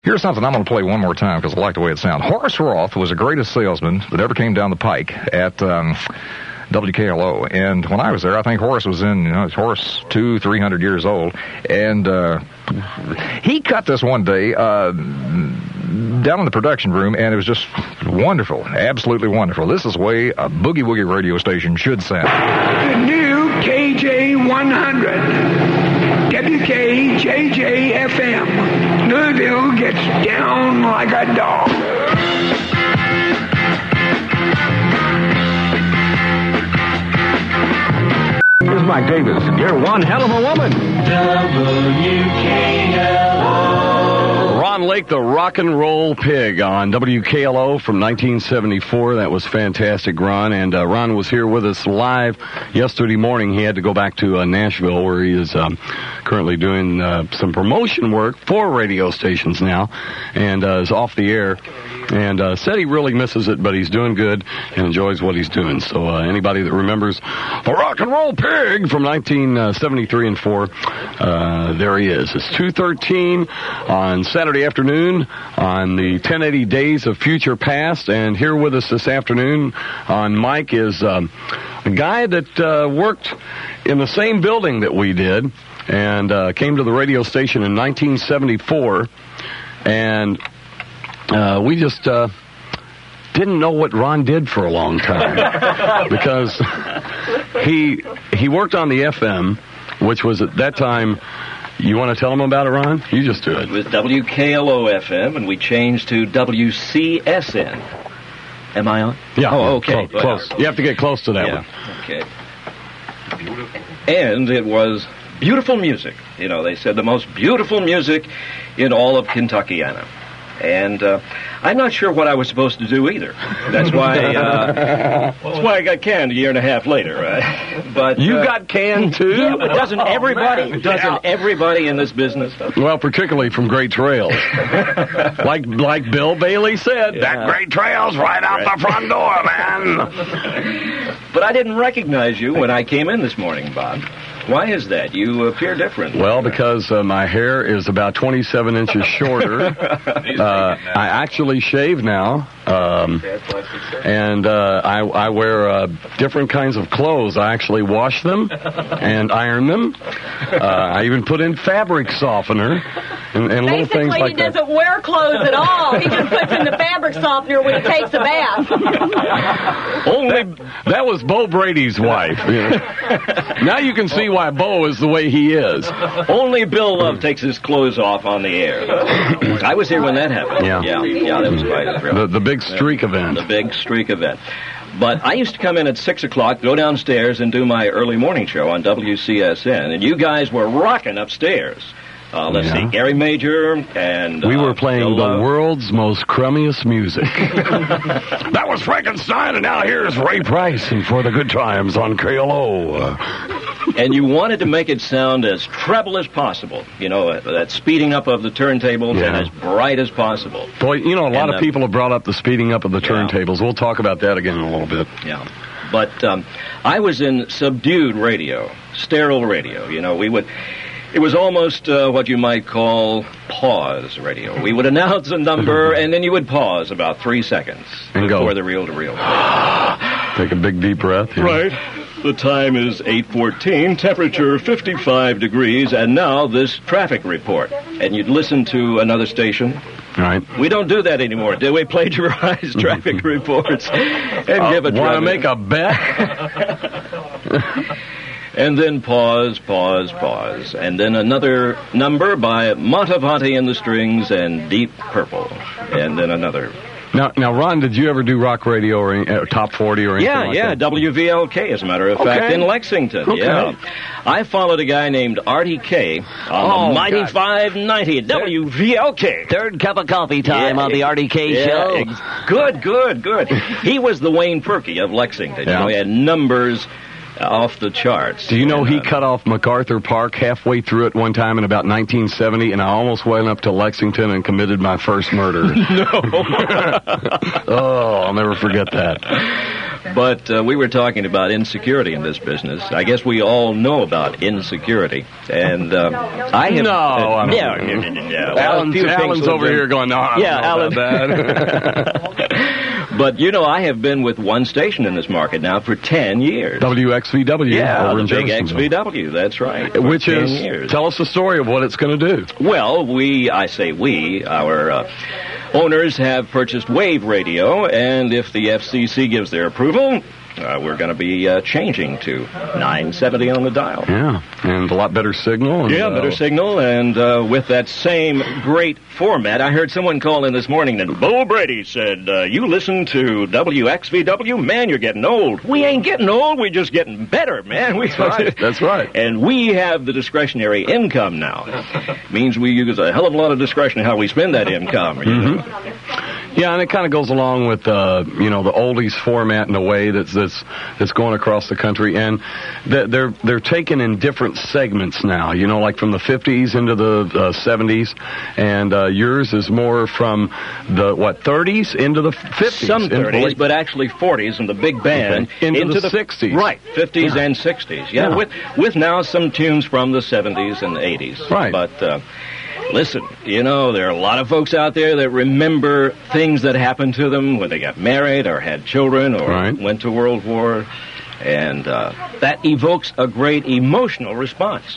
Here's something I'm going to play one more time because I like the way it sounds. Horace Roth was the greatest salesman that ever came down the pike at WKLO. And when I was there, I think Horace was Horace 300 years old. And he cut this one day down in the production room, and it was just wonderful, absolutely wonderful. This is the way a boogie-woogie radio station should sound. The new KJ100, WKJJ-FM. Louisville gets down like a dog. Here's Mike Davis. You're one hell of a woman. WKLO. Ron Lake, the rock and roll pig on WKLO from 1974. That was fantastic, Ron. And Ron was here with us live yesterday morning. He had to go back to Nashville, where he is currently doing some promotion work for radio stations now, and is off the air. And said he really misses it, but he's doing good and enjoys what he's doing. So anybody that remembers the rock and roll pig from 1973 and 4, there he is. It's 2:13 on Saturday afternoon on the 1080 Days of Future Past. And here with us this afternoon on Mike is a guy that worked in the same building that we did and came to the radio station in 1974. And we just didn't know what Ron did for a long time because he worked on the FM, which was at that time. You want to tell them about it, Ron? You just do it. It was WKLO FM, and we changed to WCSN. Am I on? Yeah. Oh, okay. Close. You have to get close to that one. Okay. And it was beautiful music. You know, they said the most beautiful music in all of Kentuckiana. And I'm not sure what I was supposed to do either. That's why I got canned a year and a half later. But you got canned too? Yeah, but doesn't everybody in this business? Well, particularly from Great Trails, like Bill Bailey said, that Great Trails right out the front door, man. But I didn't recognize you when I came in this morning, Bob. Why is that? You appear different. Well, because my hair is about 27 inches shorter. I actually shave now, and I wear different kinds of clothes. I actually wash them and iron them. I even put in fabric softener and little things like that. Basically, he doesn't wear clothes at all. He just puts in the fabric softener when he takes a bath. That was Bo Brady's wife. You know. Now you can see why Bo is the way he is. Only Bill Love takes his clothes off on the air. I was here when that happened. Yeah, that was quite a thrill. The big streak event. The big streak event. But I used to come in at 6 o'clock, go downstairs, and do my early morning show on WCSN, and you guys were rocking upstairs. Let's see, Gary Major and... we were playing the world's most crummiest music. That was Frankenstein, and now here's Ray Price and For the Good Times on KLO. And you wanted to make it sound as treble as possible. You know, that speeding up of the turntables and as bright as possible. Boy, you know, a lot of people have brought up the speeding up of the turntables. We'll talk about that again in a little bit. Yeah. But I was in subdued radio, sterile radio. You know, it was almost what you might call pause radio. We would announce a number, and then you would pause about 3 seconds and before the reel-to-reel. Take a big, deep breath. Yeah. Right. The time is 8:14, temperature 55 degrees, and now this traffic report. And you'd listen to another station. Right. We don't do that anymore, do we? Plagiarize traffic reports and give it. Want to make a bet? And then pause, and then another number by Montevanti and the Strings and Deep Purple, and then another. Now, Ron, did you ever do rock radio or Top 40 or anything like that? WVLK, as a matter of fact, in Lexington. Okay. Yeah. I followed a guy named Artie K on the mighty 590 WVLK. Third cup of coffee time on the Artie K show. Good. He was the Wayne Perky of Lexington. Yeah. You know, he had numbers off the charts. Do you know he cut off MacArthur Park halfway through it one time in about 1970, and I almost went up to Lexington and committed my first murder. No. Oh, I'll never forget that. But we were talking about insecurity in this business. I guess we all know about insecurity. And I have... No. Alan's over here going, no, I don't know about that. But, I have been with one station in this market now for 10 years. WXVW. Yeah, over the in big Jacksonville. XVW, that's right. Which 10 is, years. Tell us the story of what it's going to do. Well, our owners have purchased Wave Radio, and if the FCC gives their approval, we're going to be changing to 970 on the dial. Yeah, and a lot better signal. And, better signal, and with that same great format. I heard someone call in this morning, and Bull Brady said, you listen to WXVW? Man, you're getting old. We ain't getting old, we're just getting better, man. That's right. And we have the discretionary income now. Means we use a hell of a lot of discretion in how we spend that income. You know? Yeah, and it kind of goes along with the oldies format in a way that's going across the country, and they're taken in different segments now. Like from the 50s into the 70s, and yours is more from the 30s into the 50s. Some 30s, but actually 40s, and the big band into the 60s. Right, 50s and 60s. Yeah, with now some tunes from the 70s and 80s. Right, but. Listen, there are a lot of folks out there that remember things that happened to them when they got married or had children or went to World War, and that evokes a great emotional response.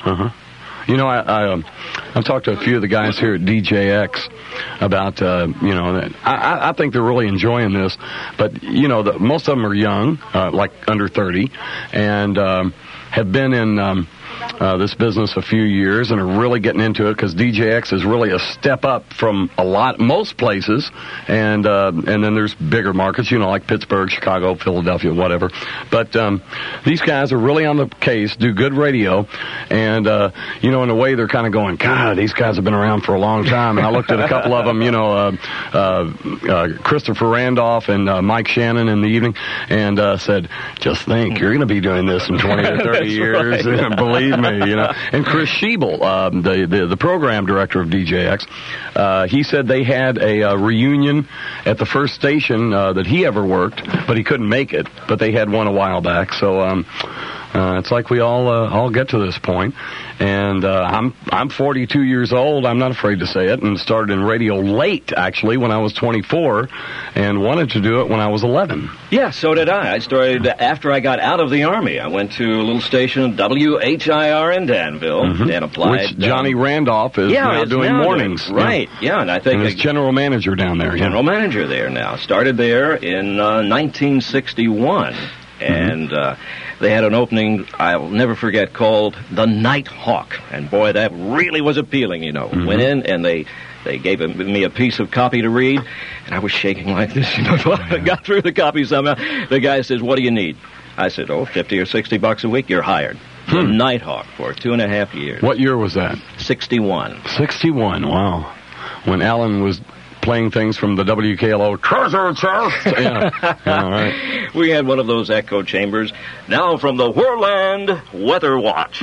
I've talked to a few of the guys here at DJX about, that I think they're really enjoying this, but, most of them are young, like under 30, and have been in... this business a few years and are really getting into it because DJX is really a step up from most places, and then there's bigger markets, like Pittsburgh, Chicago, Philadelphia, whatever. But these guys are really on the case, do good radio, and in a way they're kind of going, God, these guys have been around for a long time. And I looked at a couple of them, Christopher Randolph and Mike Shannon in the evening, and said, just think, you're going to be doing this in 20 or 30 years. Right. Believe me, And Chris Schiebel, the program director of DJX, he said they had a reunion at the first station that he ever worked, but he couldn't make it. But they had one a while back, so it's like we all get to this point. And I'm 42 years old. I'm not afraid to say it. And started in radio late, actually, when I was 24, and wanted to do it when I was 11. Yeah, so did I. I started after I got out of the Army. I went to a little station, WHIR in Danville, and applied. Which Johnny Randolph is now doing mornings. Right, yeah, and I think... And he's general manager down there. General manager there now. Started there in 1961. And they had an opening I'll never forget called The Night Hawk. And boy, that really was appealing, Went in and they gave me a piece of copy to read, and I was shaking like this, I got through the copy somehow. The guy says, what do you need? I said, $50 or $60 a week, you're hired. The Night Hawk for 2.5 years. What year was that? 61. 61, wow. When Alan was playing things from the WKLO treasure chest. Yeah, right. We had one of those echo chambers. Now from the Whirland Weather Watch.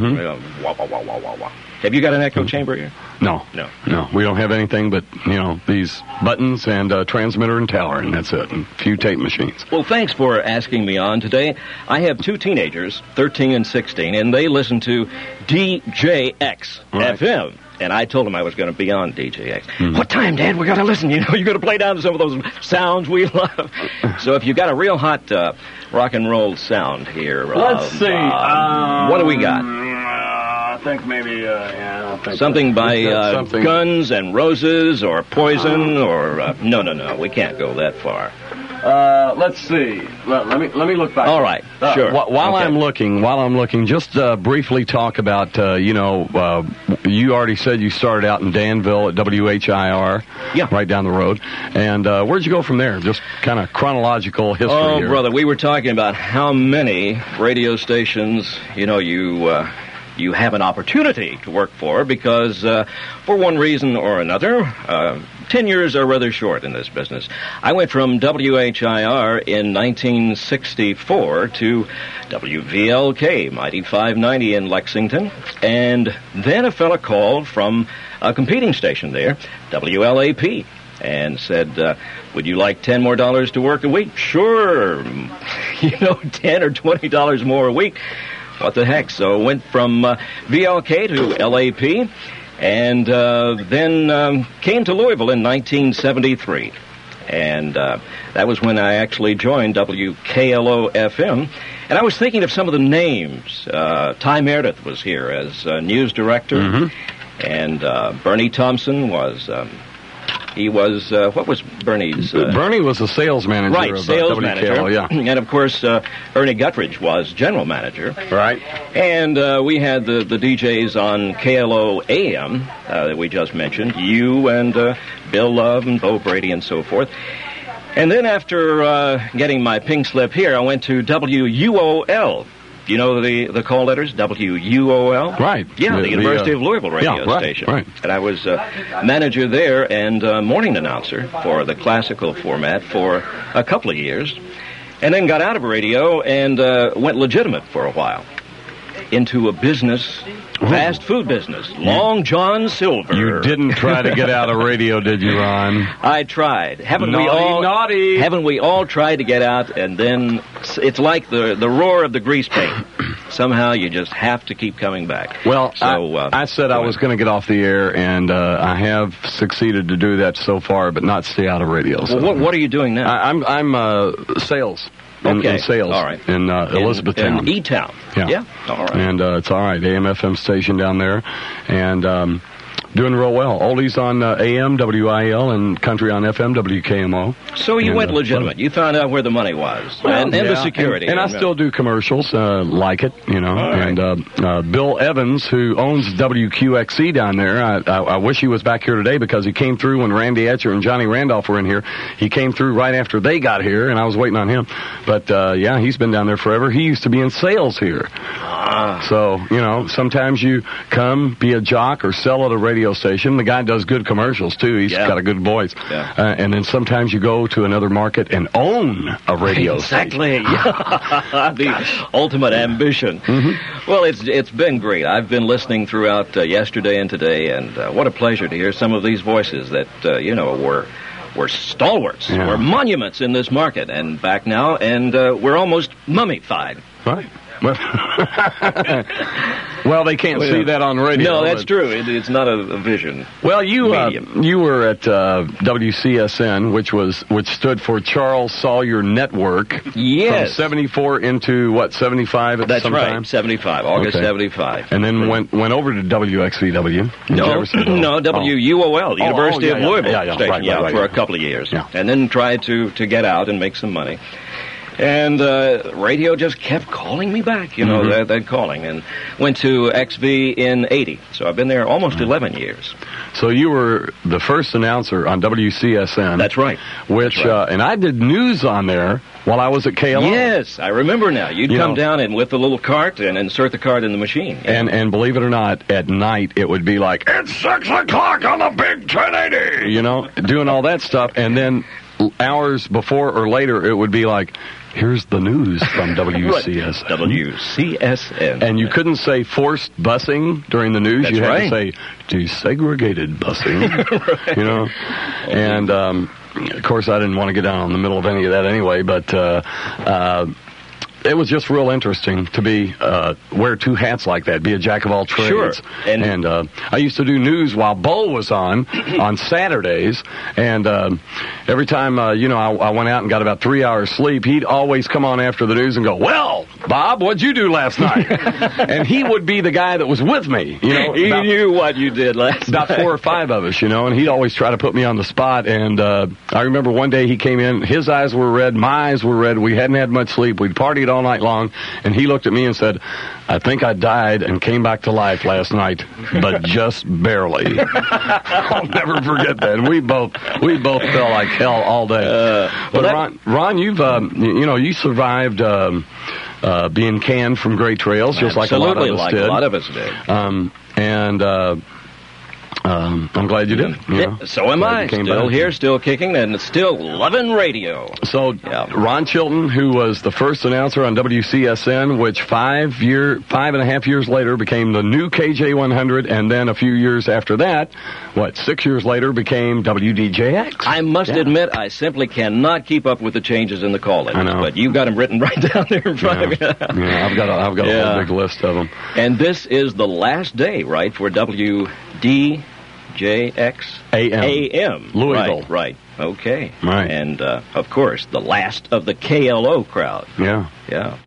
Have you got an echo chamber here? No. We don't have anything but, these buttons and a transmitter and tower, and that's it, and a few tape machines. Well, thanks for asking me on today. I have two teenagers, 13 and 16, and they listen to DJX FM. And I told him I was going to be on DJX. What time, Dad? We got to listen. You got to play down to some of those sounds we love. So if you got a real hot rock and roll sound here, let's see. What do we got? I think maybe something by Guns N' Roses or Poison or no, we can't go that far. Let's see. Let me look back. All right, sure. While I'm looking, just briefly talk about you already said you started out in Danville at WHIR, right down the road. And where'd you go from there? Just kind of chronological history. Oh, here. Brother, we were talking about how many radio stations you have an opportunity to work for because, for one reason or another, 10 years are rather short in this business. I went from WHIR in 1964 to WVLK, Mighty 590 in Lexington, and then a fella called from a competing station there, WLAP, and said, would you like $10 more to work a week? Sure. $10 or $20 more a week. What the heck? So went from VLK to LAP, and then came to Louisville in 1973. And that was when I actually joined WKLO-FM. And I was thinking of some of the names. Ty Meredith was here as news director. Mm-hmm. And Bernie Thompson was... He was, what was Bernie's? Bernie was the sales manager right, of sales WKL, manager. Yeah. And, of course, Ernie Guttridge was general manager. Right. And we had the DJs on KLO AM that we just mentioned, you and Bill Love and Bo Brady and so forth. And then after getting my pink slip here, I went to WUOL. You know the call letters, WUOL? Right. Yeah, the University of Louisville radio station. Right. And I was manager there and morning announcer for the classical format for a couple of years. And then got out of radio and went legitimate for a while into a business, fast food business, Long John Silver. You didn't try to get out of radio, did you, Ron? I tried. Haven't Naughty. we all tried to get out, and then it's like the roar of the grease paint. Somehow you just have to keep coming back. Well, so, I said I was going to get off the air, and I have succeeded to do that so far, but not stay out of radio. So. Well, what are you doing now? I'm sales. In sales. All right. In Elizabethtown. In E-Town. Yeah. All right. And it's all right. AM/FM station down there. And doing real well. Oldies on AM, WIL, and country on FM, WKMO. So you went legitimate. You found out where the money was. Well, and the security. And I still do commercials, like it, Right. And Bill Evans, who owns WQXC down there, I wish he was back here today because he came through when Randy Etcher and Johnny Randolph were in here. He came through right after they got here, and I was waiting on him. But, he's been down there forever. He used to be in sales here. So, sometimes you come, be a jock, or sell at a radio station. The guy does good commercials, too. He's got a good voice. Yeah. And then sometimes you go to another market and own a radio station. Exactly. The ultimate ambition. Mm-hmm. Well, it's been great. I've been listening throughout yesterday and today, and what a pleasure to hear some of these voices that, were stalwarts, were monuments in this market, and back now, and we're almost mummified. Right. Well, they can't see that on radio. No, that's true. It's not a vision. Well, you were at WCSN, which stood for Charles Sawyer Network. Yes. From 74 into 75 at That's some right. time? 75, August 75. And then went over to WXVW. No, WUOL, University of Louisville station, right, for a couple of years. Yeah. And then tried to get out and make some money. And radio just kept calling me back, they're calling. And went to XV in 80. So I've been there almost 11 years. So you were the first announcer on WCSN. That's right. Which, and I did news on there while I was at KLO. Yes, I remember now. You'd come down and with the little cart and insert the card in the machine. And believe it or not, at night it would be like, it's 6 o'clock on the big 1080. Doing all that stuff. And then hours before or later it would be like, here's the news from WCSN. WCSN. And you couldn't say forced busing during the news. That's you had right. to say desegregated busing. Right. And of course I didn't want to get down in the middle of any of that anyway, but it was just real interesting to wear two hats like that, be a jack of all trades. Sure. And I used to do news while Bo was on Saturdays, and every time, I went out and got about 3 hours sleep, he'd always come on after the news and go, well, Bob, what'd you do last night? And he would be the guy that was with me. He knew what you did last night. About 4 or 5 of us, and he'd always try to put me on the spot. And I remember one day he came in, his eyes were red, my eyes were red, we hadn't had much sleep, we'd partied all night long, and he looked at me and said, I think I died and came back to life last night, but just barely. I'll never forget that. And we both felt like hell all day. But Ron, you've you survived being canned from Great Trails, just like a lot of us did. A lot of us did. And I'm glad you did. So am I. Came Still back. here, still kicking, and still loving radio. So, Ron Chilton, who was the first announcer on WCSN, which 5.5 years later became the new KJ100, and then a few years after that, 6 years later, became WDJX. I must admit, I simply cannot keep up with the changes in the call letters. I know. But you've got them written right down there in front of you. Yeah, I've got a whole big list of them. And this is the last day, right, for WDJX? AM. Louisville. Right. Okay. Right. And, of course, the last of the KLO crowd. Yeah. Yeah.